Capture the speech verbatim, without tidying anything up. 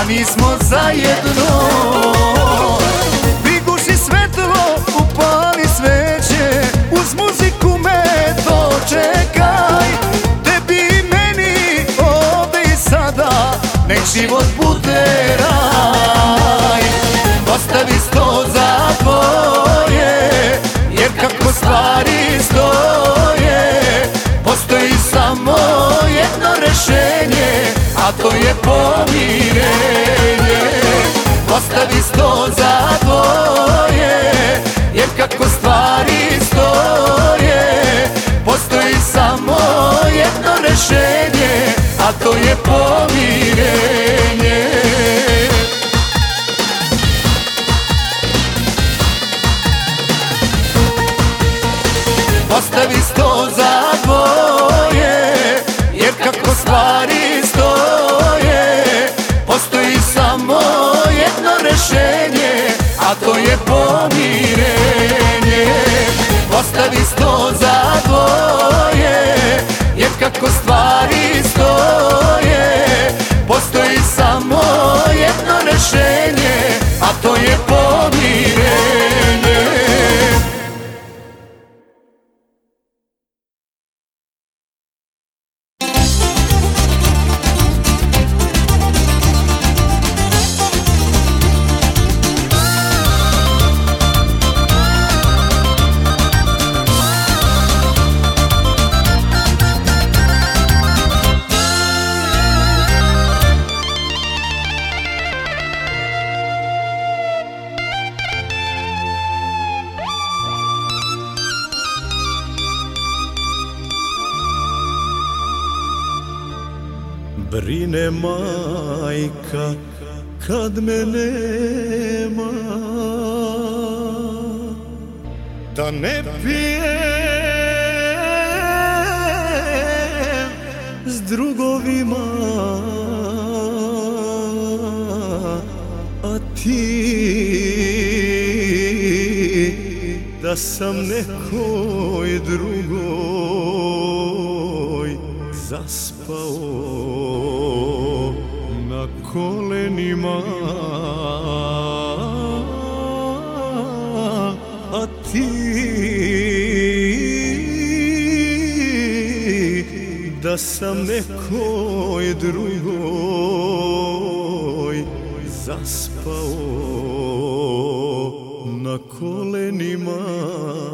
nismo zajedno. Priguši svetlo, upali sveće, uz muziku me dočekaj. Tebi i meni ovde i sada, nek život bude raj. Ostavi sto za tvoje, jer kako stvari stoje, postoji samo jedno rešenje, a to je pomirenje. Ostavi sto za tvoje, jer kako stvari stoje, postoji samo jedno rešenje, a to je pomirenje. Ostavi sto za dvoje, jer kako stvari stoje, postoji samo jedno rešenje, a to je pomirenje. Ostavi sto za dvoje, jer kako stvari stoje, postoji samo jedno rešenje, a to je pomirenje. Brine majka kad me nema, da ne pijem s drugovima, a ti da sam nekoj drugoj zaspao na kolenima, a ti da sam nekoj drugoj zaspao na kolenima.